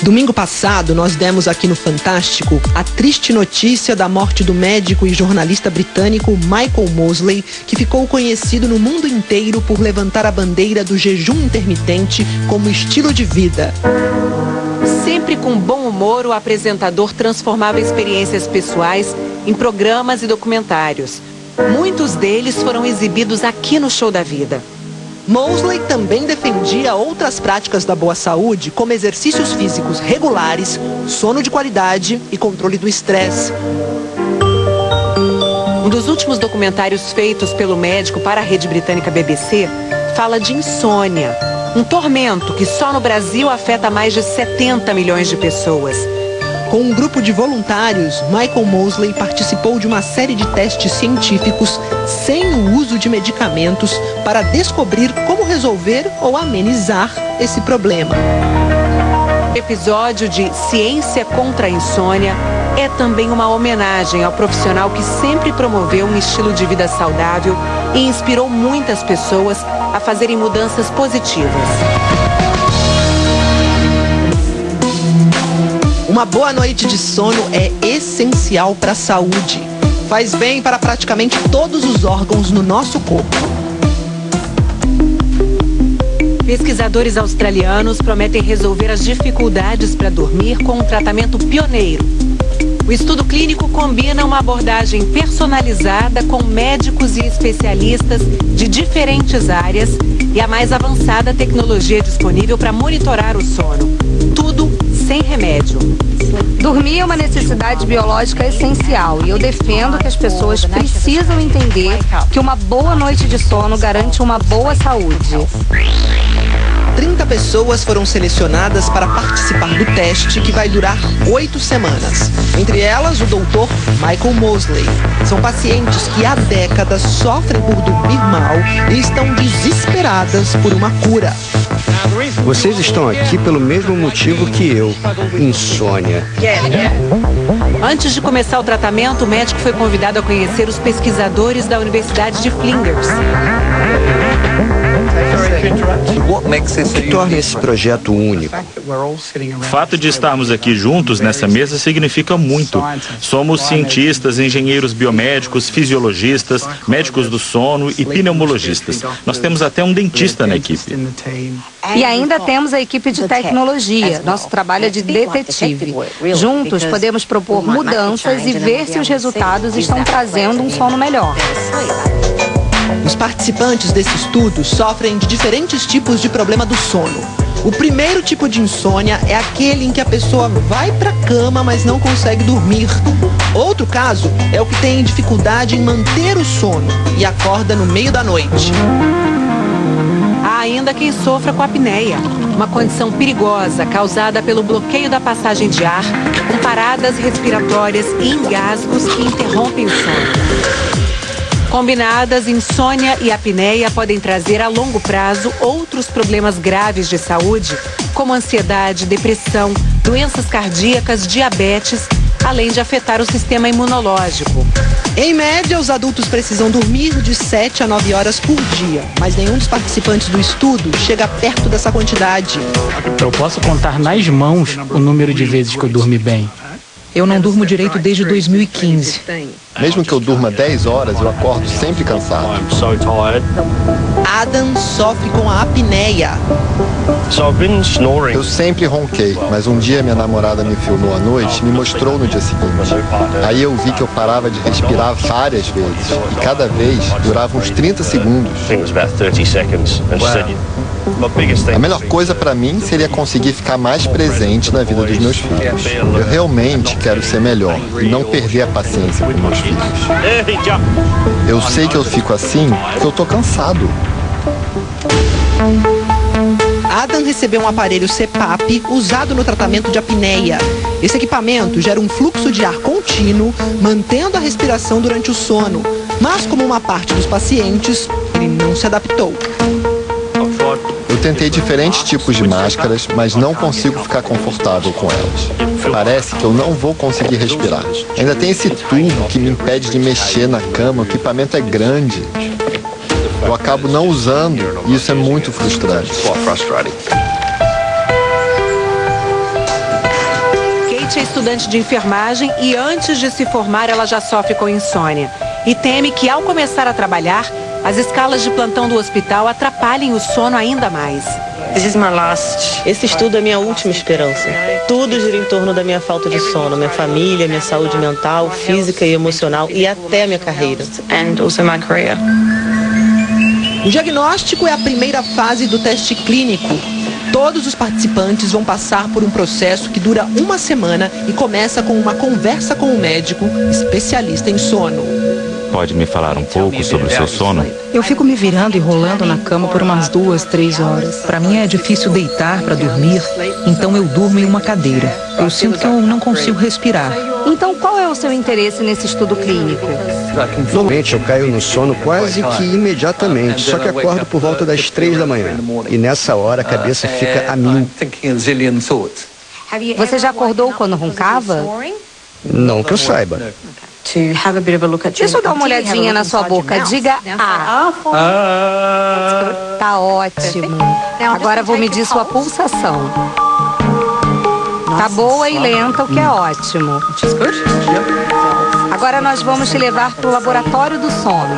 Domingo passado, nós demos aqui no Fantástico a triste notícia da morte do médico e jornalista britânico Michael Mosley, que ficou conhecido no mundo inteiro por levantar a bandeira do jejum intermitente como estilo de vida. Sempre com bom humor, o apresentador transformava experiências pessoais em programas e documentários. Muitos deles foram exibidos aqui no Show da Vida. Mosley também defendia outras práticas da boa saúde, como exercícios físicos regulares, sono de qualidade e controle do estresse. Um dos últimos documentários feitos pelo médico para a rede britânica BBC fala de insônia, um tormento que só no Brasil afeta mais de 70 milhões de pessoas. Com um grupo de voluntários, Michael Mosley participou de uma série de testes científicos sem o uso de medicamentos para descobrir como resolver ou amenizar esse problema. O episódio de Ciência contra a Insônia é também uma homenagem ao profissional que sempre promoveu um estilo de vida saudável e inspirou muitas pessoas a fazerem mudanças positivas. Uma boa noite de sono é essencial para a saúde. Faz bem para praticamente todos os órgãos no nosso corpo. Pesquisadores australianos prometem resolver as dificuldades para dormir com um tratamento pioneiro. O estudo clínico combina uma abordagem personalizada com médicos e especialistas de diferentes áreas e a mais avançada tecnologia disponível para monitorar o sono. Tudo sem remédio. Dormir é uma necessidade biológica essencial e eu defendo que as pessoas precisam entender que uma boa noite de sono garante uma boa saúde. 30 pessoas foram selecionadas para participar do teste, que vai durar 8 semanas. Entre elas, o doutor Michael Mosley. São pacientes que há décadas sofrem por dormir mal e estão desesperadas por uma cura. Vocês estão aqui pelo mesmo motivo que eu, insônia. Antes de começar o tratamento, o médico foi convidado a conhecer os pesquisadores da Universidade de Flinders. O que torna esse projeto único? O fato de estarmos aqui juntos nessa mesa significa muito. Somos cientistas, engenheiros biomédicos, fisiologistas, médicos do sono e pneumologistas. Nós temos até um dentista na equipe. E ainda temos a equipe de tecnologia. Nosso trabalho é de detetive. Juntos podemos propor mudanças e ver se os resultados estão trazendo um sono melhor. Os participantes desse estudo sofrem de diferentes tipos de problema do sono. O primeiro tipo de insônia é aquele em que a pessoa vai para a cama, mas não consegue dormir. Outro caso é o que tem dificuldade em manter o sono e acorda no meio da noite. Há ainda quem sofra com apneia, uma condição perigosa causada pelo bloqueio da passagem de ar, com paradas respiratórias e engasgos que interrompem o sono. Combinadas, insônia e apneia podem trazer a longo prazo outros problemas graves de saúde, como ansiedade, depressão, doenças cardíacas, diabetes, além de afetar o sistema imunológico. Em média, os adultos precisam dormir de 7 a 9 horas por dia, mas nenhum dos participantes do estudo chega perto dessa quantidade. Eu posso contar nas mãos o número de vezes que eu dormi bem. Eu não durmo direito desde 2015. Mesmo que eu durma 10 horas, eu acordo sempre cansado. Adam sofre com a apneia. Eu sempre ronquei, mas um dia minha namorada me filmou à noite e me mostrou no dia seguinte. Aí eu vi que eu parava de respirar várias vezes, e cada vez durava uns 30 segundos. A melhor coisa para mim seria conseguir ficar mais presente na vida dos meus filhos. Eu realmente quero ser melhor e não perder a paciência com meus filhos. Eu sei que eu fico assim porque eu tô cansado. Adam recebeu um aparelho CPAP usado no tratamento de apneia. Esse equipamento gera um fluxo de ar contínuo, mantendo a respiração durante o sono. Mas, como uma parte dos pacientes, ele não se adaptou. Eu tentei diferentes tipos de máscaras, mas não consigo ficar confortável com elas. Parece que eu não vou conseguir respirar. Ainda tem esse tubo que me impede de mexer na cama, o equipamento é grande. Eu acabo não usando e isso é muito frustrante. Kate é estudante de enfermagem e antes de se formar ela já sofre com insônia. E teme que ao começar a trabalhar, as escalas de plantão do hospital atrapalhem o sono ainda mais. Esse estudo é minha última esperança. Tudo gira em torno da minha falta de sono, minha família, minha saúde mental, física e emocional e até minha carreira. O diagnóstico é a primeira fase do teste clínico. Todos os participantes vão passar por um processo que dura uma semana e começa com uma conversa com o médico, especialista em sono. Pode me falar um pouco sobre o seu sono? Eu fico me virando e rolando na cama por umas 2, 3 horas. Para mim é difícil deitar para dormir, então eu durmo em uma cadeira. Eu sinto que eu não consigo respirar. Então, qual é o seu interesse nesse estudo clínico? Normalmente eu caio no sono quase que imediatamente, só que acordo por volta das 3 da manhã. E nessa hora a cabeça fica a mil. Você já acordou quando roncava? Não que eu saiba. Deixa eu dar uma olhadinha na sua boca. Diga A. Tá ótimo. Agora vou medir sua pulsação. Tá boa e lenta, o que é ótimo. Agora nós vamos te levar para o laboratório do sono.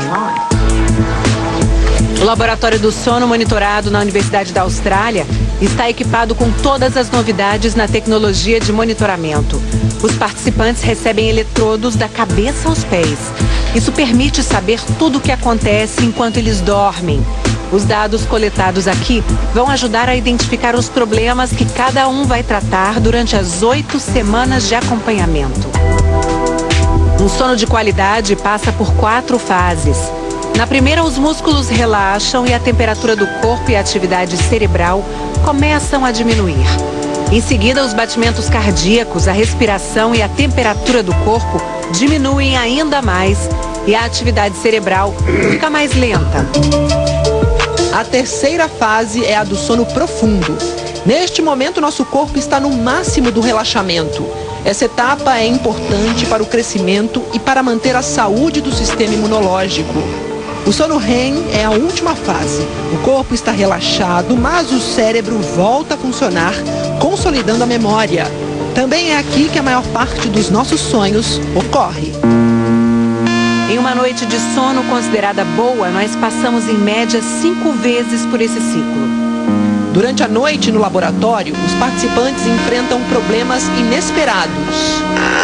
O laboratório do sono monitorado na Universidade da Austrália está equipado com todas as novidades na tecnologia de monitoramento. Os participantes recebem eletrodos da cabeça aos pés. Isso permite saber tudo o que acontece enquanto eles dormem. Os dados coletados aqui vão ajudar a identificar os problemas que cada um vai tratar durante as 8 semanas de acompanhamento. Um sono de qualidade passa por 4 fases. Na primeira, os músculos relaxam e a temperatura do corpo e a atividade cerebral começam a diminuir. Em seguida, os batimentos cardíacos, a respiração e a temperatura do corpo diminuem ainda mais e a atividade cerebral fica mais lenta. A terceira fase é a do sono profundo. Neste momento, nosso corpo está no máximo do relaxamento. Essa etapa é importante para o crescimento e para manter a saúde do sistema imunológico. O sono REM é a última fase. O corpo está relaxado, mas o cérebro volta a funcionar, consolidando a memória. Também é aqui que a maior parte dos nossos sonhos ocorre. Em uma noite de sono considerada boa, nós passamos em média 5 vezes por esse ciclo. Durante a noite no laboratório, os participantes enfrentam problemas inesperados.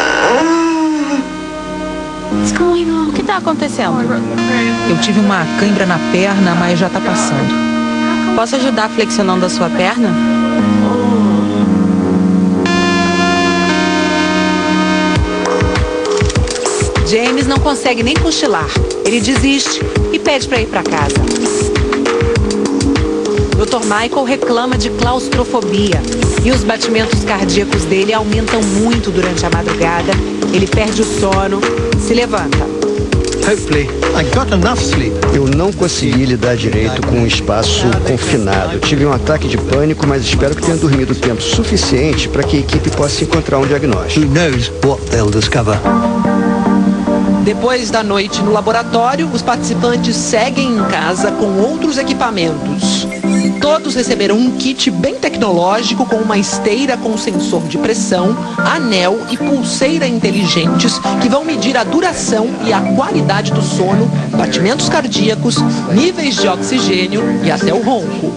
O que está acontecendo? Eu tive uma cãibra na perna, mas já está passando. Posso ajudar flexionando a sua perna? James não consegue nem cochilar. Ele desiste e pede para ir para casa. Dr. Michael reclama de claustrofobia e os batimentos cardíacos dele aumentam muito durante a madrugada. Ele perde o sono, se levanta. Eu não consegui lidar direito com um espaço confinado. Tive um ataque de pânico, mas espero que tenha dormido o tempo suficiente para que a equipe possa encontrar um diagnóstico. Depois da noite no laboratório, os participantes seguem em casa com outros equipamentos. Todos receberam um kit bem tecnológico com uma esteira com sensor de pressão, anel e pulseira inteligentes que vão medir a duração e a qualidade do sono, batimentos cardíacos, níveis de oxigênio e até o ronco.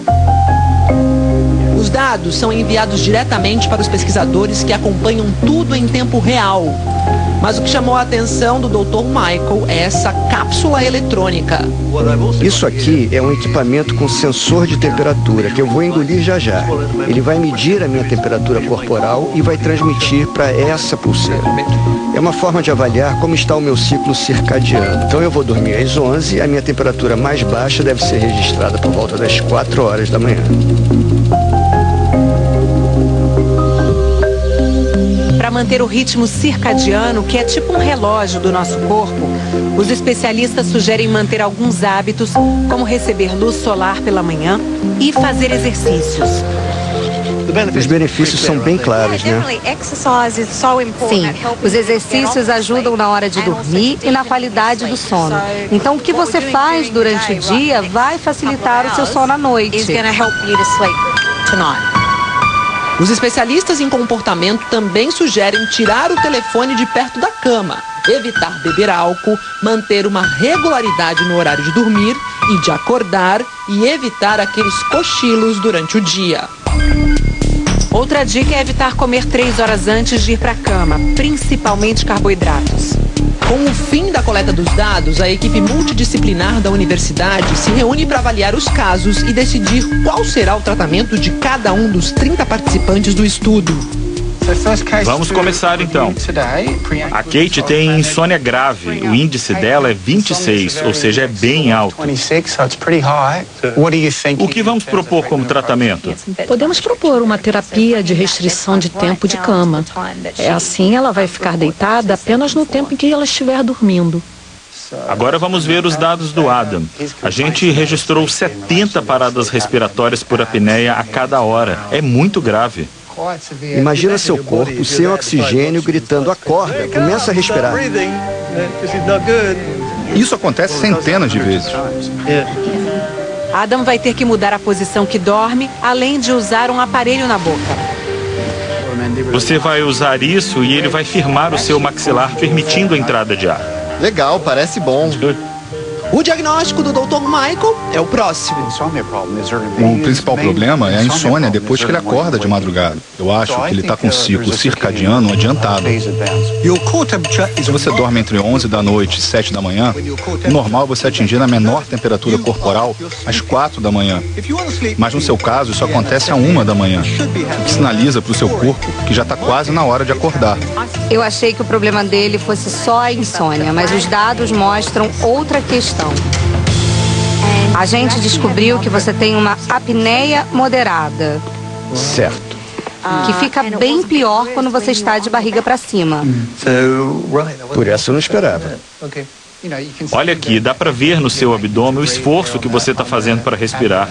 Os dados são enviados diretamente para os pesquisadores que acompanham tudo em tempo real. Mas o que chamou a atenção do Dr. Michael é essa cápsula eletrônica. Isso aqui é um equipamento com sensor de temperatura que eu vou engolir já já. Ele vai medir a minha temperatura corporal e vai transmitir para essa pulseira. É uma forma de avaliar como está o meu ciclo circadiano. Então eu vou dormir às 11, a minha temperatura mais baixa deve ser registrada por volta das 4 horas da manhã. Para manter o ritmo circadiano, que é tipo um relógio do nosso corpo, os especialistas sugerem manter alguns hábitos, como receber luz solar pela manhã e fazer exercícios. Os benefícios são bem claros, né? Sim, os exercícios ajudam na hora de dormir e na qualidade do sono. Então, o que você faz durante o dia vai facilitar o seu sono à noite. Os especialistas em comportamento também sugerem tirar o telefone de perto da cama, evitar beber álcool, manter uma regularidade no horário de dormir e de acordar e evitar aqueles cochilos durante o dia. Outra dica é evitar comer 3 horas antes de ir para a cama, principalmente carboidratos. Com o fim da coleta dos dados, a equipe multidisciplinar da universidade se reúne para avaliar os casos e decidir qual será o tratamento de cada um dos 30 participantes do estudo. Vamos começar então. A Kate tem insônia grave. O índice dela é 26, ou seja, é bem alto. O que vamos propor como tratamento? Podemos propor uma terapia de restrição de tempo de cama. Assim ela vai ficar deitada apenas no tempo em que ela estiver dormindo. Agora vamos ver os dados do Adam. A gente registrou 70 paradas respiratórias por apneia a cada hora. É muito grave. Imagina seu corpo sem oxigênio gritando, acorda, começa a respirar. Isso acontece centenas de vezes. Adam vai ter que mudar a posição que dorme, além de usar um aparelho na boca. Você vai usar isso e ele vai firmar o seu maxilar, permitindo a entrada de ar. Legal, parece bom. O diagnóstico do Dr. Michael é o próximo. O principal problema é a insônia depois que ele acorda de madrugada. Eu acho que ele está com um ciclo circadiano adiantado. Se você dorme entre 11 da noite e 7 da manhã, o normal é você atingir a menor temperatura corporal às 4 da manhã. Mas no seu caso, isso acontece à 1 da manhã, o que sinaliza para o seu corpo que já está quase na hora de acordar. Eu achei que o problema dele fosse só a insônia, mas os dados mostram outra questão. A gente descobriu que você tem uma apneia moderada. Certo. Que fica bem pior quando você está de barriga para cima. Por essa eu não esperava. Olha aqui, dá para ver no seu abdômen o esforço que você está fazendo para respirar.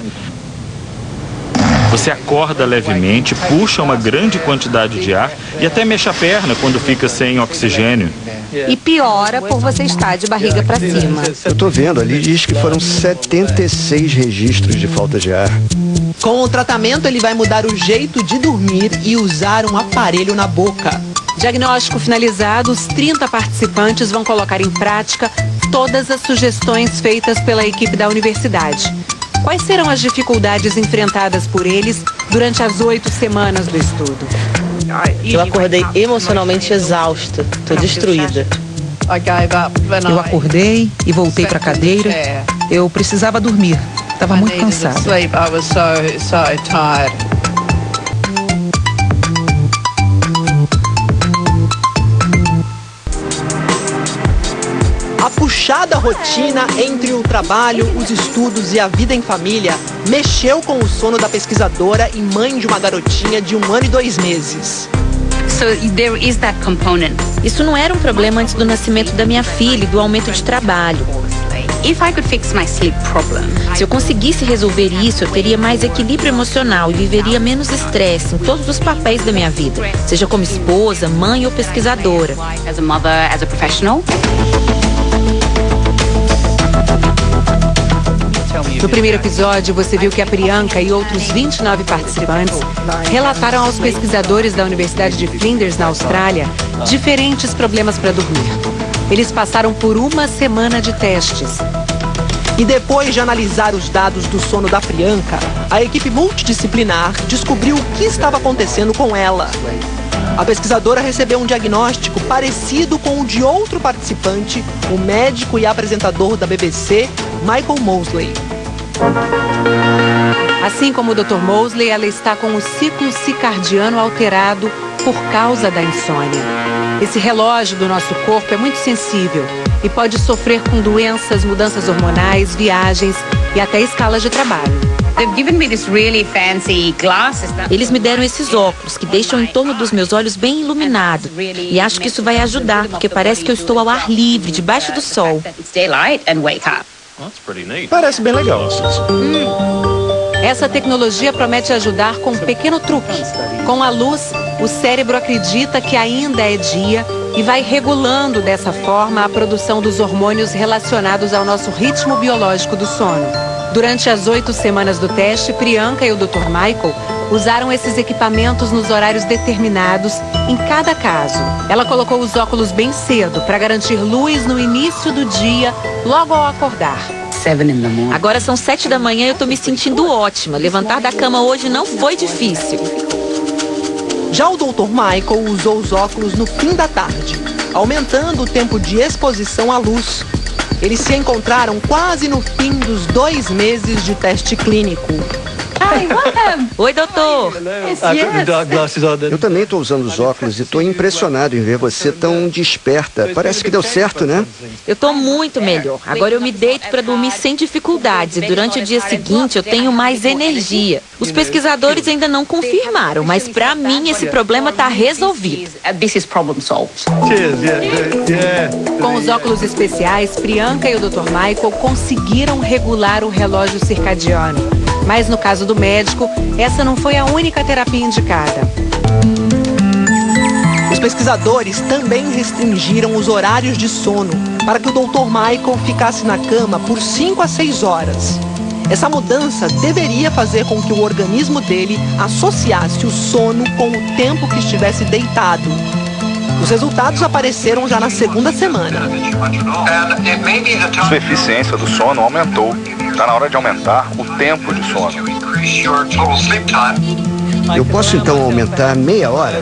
Você acorda levemente, puxa uma grande quantidade de ar e até mexe a perna quando fica sem oxigênio. E piora por você estar de barriga para cima. Eu tô vendo, ali diz que foram 76 registros de falta de ar. Com o tratamento, ele vai mudar o jeito de dormir e usar um aparelho na boca. Diagnóstico finalizado, os 30 participantes vão colocar em prática todas as sugestões feitas pela equipe da universidade. Quais serão as dificuldades enfrentadas por eles durante as 8 semanas do estudo? Eu acordei emocionalmente exausta, estou destruída. Eu acordei e voltei para a cadeira. Eu precisava dormir. Estava muito cansada. A puxada rotina entre o trabalho, os estudos e a vida em família mexeu com o sono da pesquisadora e mãe de uma garotinha de 1 ano e 2 meses. Isso não era um problema antes do nascimento da minha filha e do aumento de trabalho. Se eu conseguisse resolver isso, eu teria mais equilíbrio emocional e viveria menos estresse em todos os papéis da minha vida, seja como esposa, mãe ou pesquisadora. No primeiro episódio, você viu que a Priyanka e outros 29 participantes relataram aos pesquisadores da Universidade de Flinders, na Austrália, diferentes problemas para dormir. Eles passaram por 1 semana de testes. E depois de analisar os dados do sono da Priyanka, a equipe multidisciplinar descobriu o que estava acontecendo com ela. A pesquisadora recebeu um diagnóstico parecido com o de outro participante, o médico e apresentador da BBC, Michael Mosley. Assim como o Dr. Mosley, ela está com o ciclo circadiano alterado por causa da insônia. Esse relógio do nosso corpo é muito sensível e pode sofrer com doenças, mudanças hormonais, viagens e até escalas de trabalho. Eles me deram esses óculos que deixam em torno dos meus olhos bem iluminados. E acho que isso vai ajudar, porque parece que eu estou ao ar livre, debaixo do sol. Parece bem legal. Essa tecnologia promete ajudar com um pequeno truque. Com a luz, o cérebro acredita que ainda é dia e vai regulando dessa forma a produção dos hormônios relacionados ao nosso ritmo biológico do sono. Durante as 8 semanas do teste, Priyanka e o Dr. Michael usaram esses equipamentos nos horários determinados em cada caso. Ela colocou os óculos bem cedo para garantir luz no início do dia, logo ao acordar. Agora são 7 da manhã e eu tô me sentindo ótima. Levantar da cama hoje não foi difícil. Já o Dr. Michael usou os óculos no fim da tarde, aumentando o tempo de exposição à luz. Eles se encontraram quase no fim dos 2 meses de teste clínico. Oi, doutor. Eu também estou usando os óculos e estou impressionado em ver você tão desperta. Parece que deu certo, né? Eu tô muito melhor. Agora eu me deito para dormir sem dificuldades e durante o dia seguinte eu tenho mais energia. Os pesquisadores ainda não confirmaram, mas para mim esse problema está resolvido. Com os óculos especiais, Priyanka e o Dr. Michael conseguiram regular o relógio circadiano. Mas no caso do médico, essa não foi a única terapia indicada. Os pesquisadores também restringiram os horários de sono para que o Dr. Michael ficasse na cama por 5 a 6 horas. Essa mudança deveria fazer com que o organismo dele associasse o sono com o tempo que estivesse deitado. Os resultados apareceram já na 2ª semana. Sua eficiência do sono aumentou. Está na hora de aumentar o tempo de sono. Eu posso então aumentar meia hora?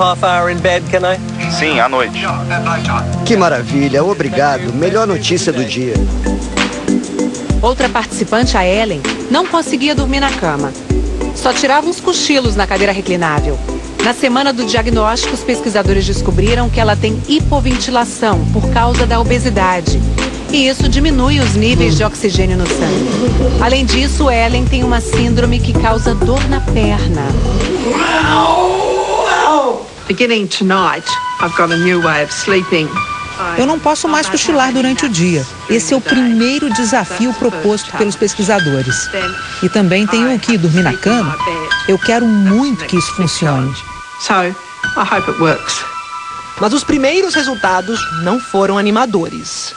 Sim, à noite. Que maravilha, obrigado. Melhor notícia do dia. Outra participante, a Ellen, não conseguia dormir na cama. Só tirava uns cochilos na cadeira reclinável. Na semana do diagnóstico, os pesquisadores descobriram que ela tem hipoventilação por causa da obesidade. E isso diminui os níveis de oxigênio no sangue. Além disso, Ellen tem uma síndrome que causa dor na perna. Beginning tonight, I've got a new way of sleeping. Eu não posso mais cochilar durante o dia. Esse é o primeiro desafio proposto pelos pesquisadores. E também tenho que dormir na cama. Eu quero muito que isso funcione. Mas os primeiros resultados não foram animadores.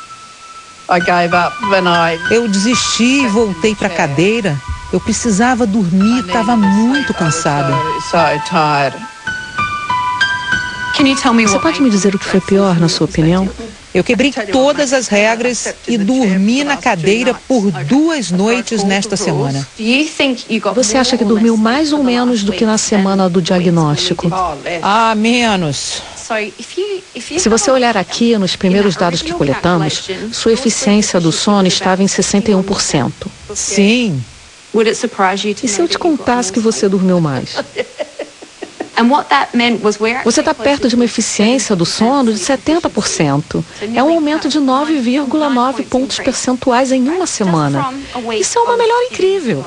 Eu desisti e voltei para a cadeira. Eu precisava dormir, estava muito cansada. Você pode me dizer o que foi pior, na sua opinião? Eu quebrei todas as regras e dormi na cadeira por 2 noites nesta semana. Você acha que dormiu mais ou menos do que na semana do diagnóstico? Ah, menos. Se você olhar aqui nos primeiros dados que coletamos, sua eficiência do sono estava em 61%. Sim. E se eu te contasse que você dormiu mais? Você está perto de uma eficiência do sono de 70%. É um aumento de 9,9 pontos percentuais em uma semana. Isso é uma melhora incrível.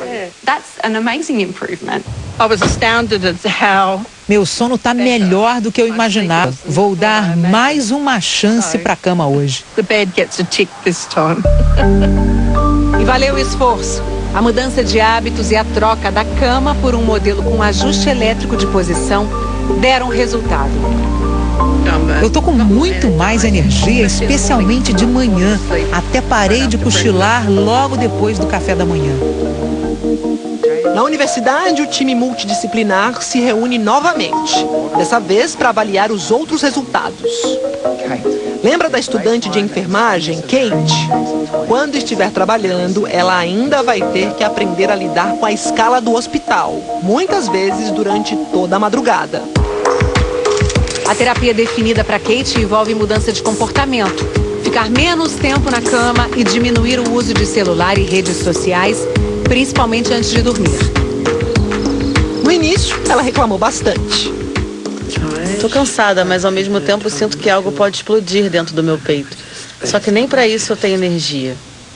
Meu sono está melhor do que eu imaginava. Vou dar mais uma chance para a cama hoje. E valeu o esforço. A mudança de hábitos e a troca da cama por um modelo com ajuste elétrico de posição deram resultado. Eu tô com muito mais energia, especialmente de manhã. Até parei de cochilar logo depois do café da manhã. Na universidade, o time multidisciplinar se reúne novamente, dessa vez para avaliar os outros resultados. Lembra da estudante de enfermagem, Kate? Quando estiver trabalhando, ela ainda vai ter que aprender a lidar com a escala do hospital, muitas vezes durante toda a madrugada. A terapia definida para Kate envolve mudança de comportamento, ficar menos tempo na cama e diminuir o uso de celular e redes sociais, principalmente antes de dormir. No início, ela reclamou bastante. Tô cansada, mas ao mesmo tempo sinto que algo pode explodir dentro do meu peito. Só que nem para isso eu tenho energia.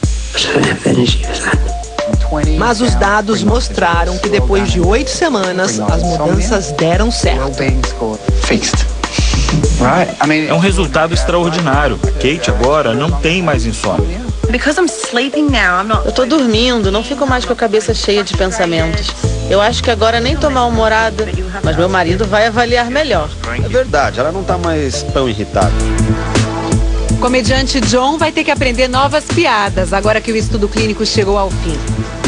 Mas os dados mostraram que depois de 8 semanas, as mudanças deram certo. É um resultado extraordinário. Kate agora não tem mais insônia. Eu tô dormindo, não fico mais com a cabeça cheia de pensamentos. Eu acho que agora nem tô mal-humorada, mas meu marido vai avaliar melhor. É verdade, ela não tá mais tão irritada. O comediante John vai ter que aprender novas piadas agora que o estudo clínico chegou ao fim.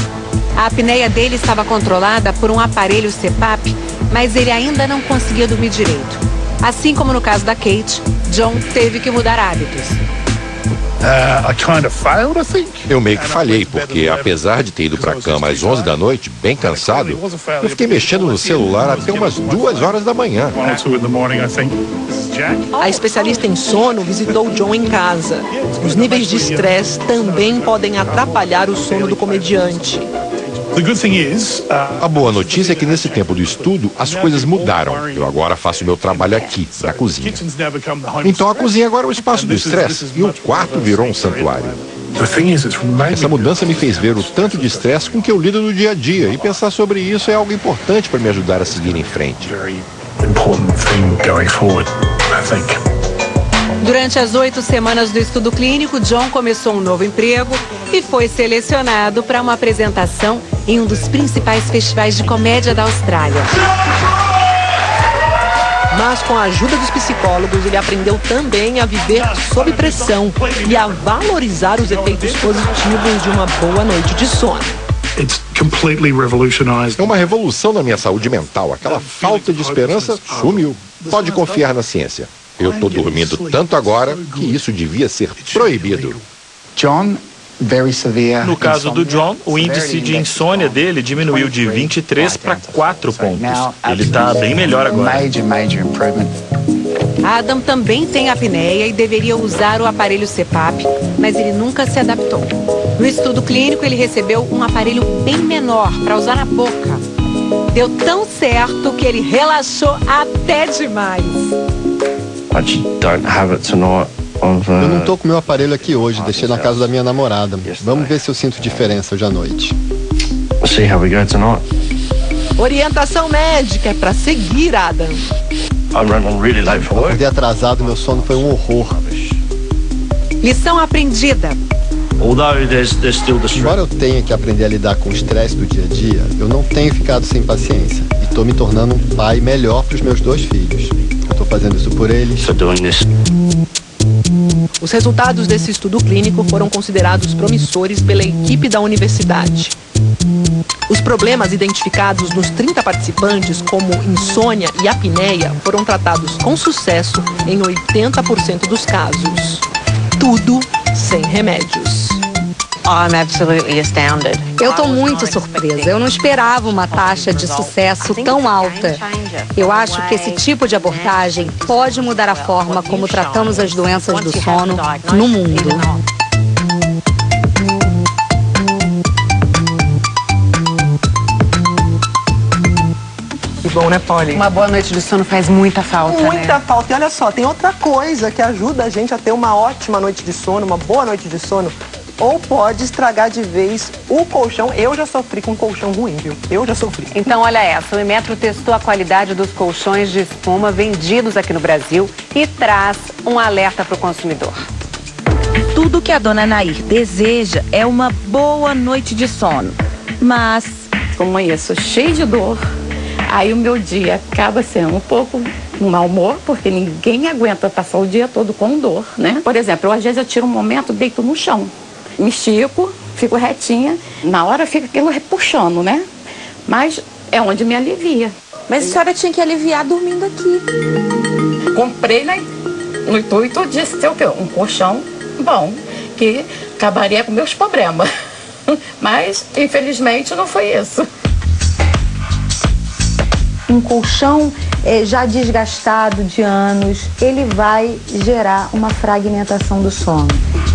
A apneia dele estava controlada por um aparelho CPAP, mas ele ainda não conseguia dormir direito. Assim como no caso da Kate, John teve que mudar hábitos. Eu meio que falhei, porque apesar de ter ido para a cama às 11 da noite, bem cansado, eu fiquei mexendo no celular até umas 2 horas da manhã. A especialista em sono visitou John em casa. Os níveis de estresse também podem atrapalhar o sono do comediante. A boa notícia é que nesse tempo do estudo, as coisas mudaram. Eu agora faço meu trabalho aqui, na cozinha. Então a cozinha agora é o espaço do estresse e o quarto virou um santuário. Essa mudança me fez ver o tanto de estresse com que eu lido no dia a dia e pensar sobre isso é algo importante para me ajudar a seguir em frente. Durante as 8 semanas do estudo clínico, John começou um novo emprego e foi selecionado para uma apresentação em um dos principais festivais de comédia da Austrália. Mas com a ajuda dos psicólogos, ele aprendeu também a viver sob pressão e a valorizar os efeitos positivos de uma boa noite de sono. É uma revolução na minha saúde mental. Aquela falta de esperança sumiu. Pode confiar na ciência. Eu estou dormindo tanto agora que isso devia ser proibido. No caso do John, o índice de insônia dele diminuiu de 23 para 4 pontos. Ele está bem melhor agora. Adam também tem apneia e deveria usar o aparelho CPAP, mas ele nunca se adaptou. No estudo clínico, ele recebeu um aparelho bem menor para usar na boca. Deu tão certo que ele relaxou até demais. Eu não tô com meu aparelho aqui hoje, deixei na casa da minha namorada. Vamos ver se eu sinto diferença hoje à noite. Orientação médica é para seguir, Adam. Acordei atrasado, meu sono foi um horror. Lição aprendida. Embora eu tenha que aprender a lidar com o estresse do dia a dia, eu não tenho ficado sem paciência e estou me tornando um pai melhor para os meus 2 filhos. Eu estou fazendo isso por eles. Os resultados desse estudo clínico foram considerados promissores pela equipe da universidade. Os problemas identificados nos 30 participantes, como insônia e apneia, foram tratados com sucesso em 80% dos casos. Tudo sem remédios. Eu estou muito surpresa. Eu não esperava uma taxa de sucesso tão alta. Eu acho que esse tipo de abordagem pode mudar a forma como tratamos as doenças do sono no mundo. Que bom, né, Polly? Uma boa noite de sono faz muita falta, Muita falta. E olha só, tem outra coisa que ajuda a gente a ter uma ótima noite de sono, uma boa noite de sono. Ou pode estragar de vez o colchão. Eu já sofri com um colchão ruim, viu? Eu já sofri. Então, olha essa. O Inmetro testou a qualidade dos colchões de espuma vendidos aqui no Brasil e traz um alerta para o consumidor. Tudo que a dona Nair deseja é uma boa noite de sono. Mas, como amanheço cheio de dor, aí o meu dia acaba sendo um pouco um mau humor, porque ninguém aguenta passar o dia todo com dor, né? Por exemplo, às vezes eu tiro um momento, deito no chão. Me estico, fico retinha, na hora fica aquilo puxando, né? Mas é onde me alivia. Mas a senhora tinha que aliviar dormindo aqui. Comprei no intuito de ter o quê? Um colchão bom, que acabaria com meus problemas. Mas, infelizmente, não foi isso. Um colchão já desgastado de anos, ele vai gerar uma fragmentação do sono.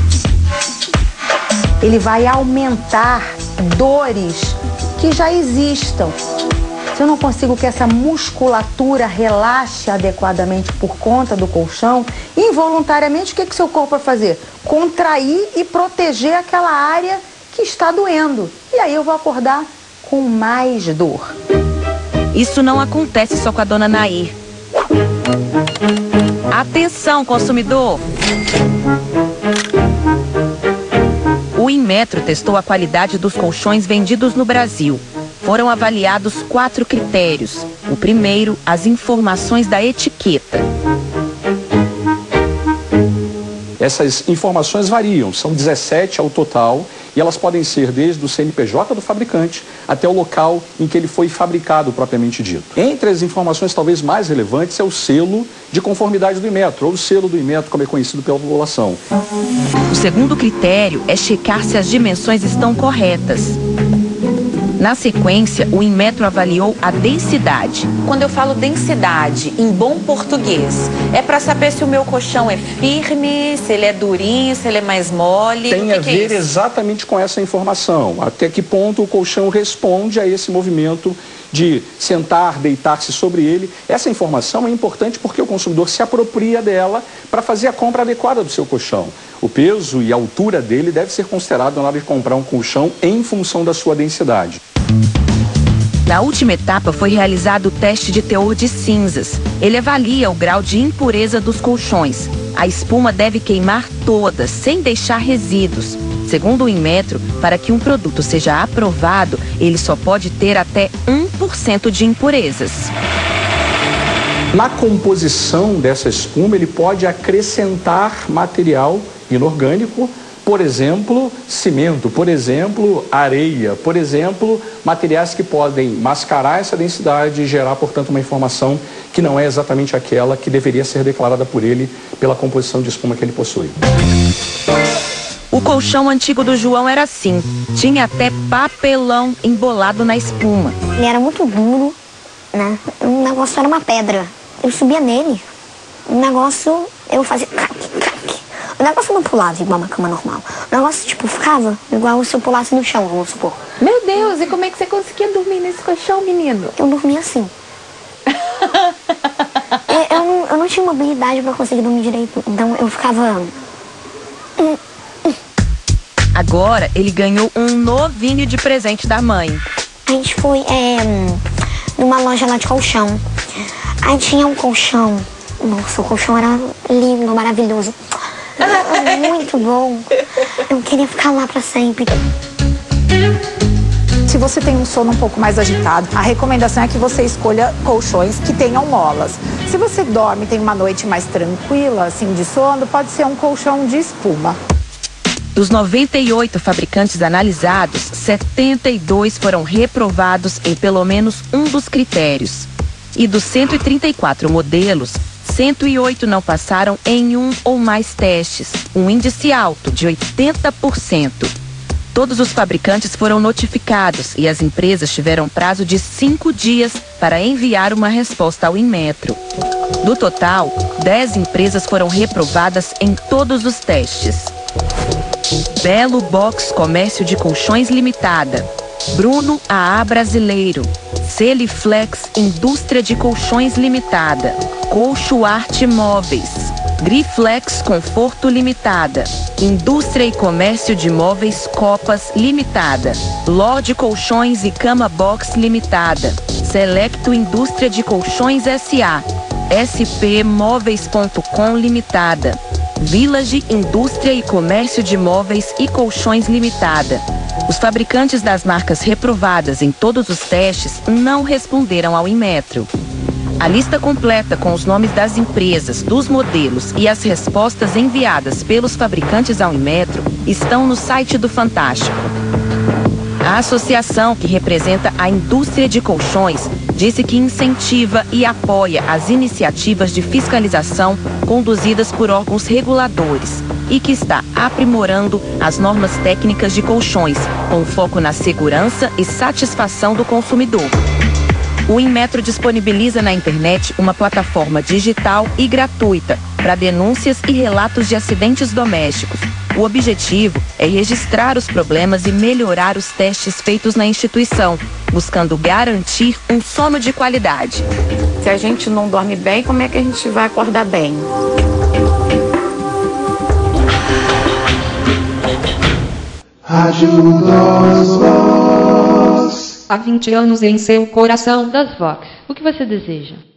Ele vai aumentar dores que já existam. Se eu não consigo que essa musculatura relaxe adequadamente por conta do colchão, involuntariamente, o que seu corpo vai fazer? Contrair e proteger aquela área que está doendo. E aí eu vou acordar com mais dor. Isso não acontece só com a dona Nair. Atenção, consumidor! O Inmetro testou a qualidade dos colchões vendidos no Brasil. Foram avaliados 4 critérios. O primeiro, as informações da etiqueta. Essas informações variam, são 17 ao total, e elas podem ser desde o CNPJ do fabricante até o local em que ele foi fabricado propriamente dito. Entre as informações talvez mais relevantes é o selo de conformidade do Inmetro, ou o selo do Inmetro, como é conhecido pela população. O segundo critério é checar se as dimensões estão corretas. Na sequência, o Inmetro avaliou a densidade. Quando eu falo densidade, em bom português, é para saber se o meu colchão é firme, se ele é durinho, se ele é mais mole. Tem a ver exatamente com essa informação. Até que ponto o colchão responde a esse movimento de sentar, deitar-se sobre ele. Essa informação é importante porque o consumidor se apropria dela para fazer a compra adequada do seu colchão. O peso e a altura dele deve ser considerado na hora de comprar um colchão em função da sua densidade. Na última etapa foi realizado o teste de teor de cinzas. Ele avalia o grau de impureza dos colchões. A espuma deve queimar toda, sem deixar resíduos. Segundo o Inmetro, para que um produto seja aprovado, ele só pode ter até 1% de impurezas. Na composição dessa espuma, ele pode acrescentar material inorgânico, por exemplo, cimento, por exemplo, areia, por exemplo, materiais que podem mascarar essa densidade e gerar, portanto, uma informação que não é exatamente aquela que deveria ser declarada por ele pela composição de espuma que ele possui. O colchão antigo do João era assim, tinha até papelão embolado na espuma. Ele era muito duro, né? O negócio era uma pedra. Eu subia nele, o negócio, eu fazia crack, crack. O negócio não pulava igual uma cama normal. O negócio, tipo, ficava igual se eu pulasse no chão, vamos supor. Meu Deus, e como é que você conseguia dormir nesse colchão, menino? Eu dormia assim. eu não tinha mobilidade pra conseguir dormir direito, então eu ficava... Agora ele ganhou um novinho de presente da mãe. A gente foi numa loja lá de colchão. Aí tinha um colchão. Nossa, o colchão era lindo, maravilhoso. Muito bom. Eu queria ficar lá pra sempre. Se você tem um sono um pouco mais agitado, a recomendação é que você escolha colchões que tenham molas. Se você dorme e tem uma noite mais tranquila, assim, de sono, pode ser um colchão de espuma. Dos 98 fabricantes analisados, 72 foram reprovados em pelo menos um dos critérios. E dos 134 modelos, 108 não passaram em um ou mais testes, um índice alto de 80%. Todos os fabricantes foram notificados e as empresas tiveram prazo de 5 dias para enviar uma resposta ao Inmetro. Do total, 10 empresas foram reprovadas em todos os testes. Belo Box Comércio de Colchões Limitada, Bruno AA Brasileiro, Celiflex Indústria de Colchões Limitada, Colcho Arte Móveis, Griflex Conforto Limitada, Indústria e Comércio de Móveis Copas Limitada, Lorde Colchões e Cama Box Limitada, Selecto Indústria de Colchões S.A., SP Móveis.com Limitada, Village Indústria e Comércio de Móveis e Colchões Limitada. Os fabricantes das marcas reprovadas em todos os testes não responderam ao Inmetro. A lista completa com os nomes das empresas, dos modelos e as respostas enviadas pelos fabricantes ao Inmetro estão no site do Fantástico. A associação que representa a indústria de colchões disse que incentiva e apoia as iniciativas de fiscalização conduzidas por órgãos reguladores e que está aprimorando as normas técnicas de colchões, com foco na segurança e satisfação do consumidor. O Inmetro disponibiliza na internet uma plataforma digital e gratuita para denúncias e relatos de acidentes domésticos. O objetivo é registrar os problemas e melhorar os testes feitos na instituição, buscando garantir um sono de qualidade. Se a gente não dorme bem, como é que a gente vai acordar bem? Rádio das Vox. Há 20 anos em seu coração das Vox. O que você deseja?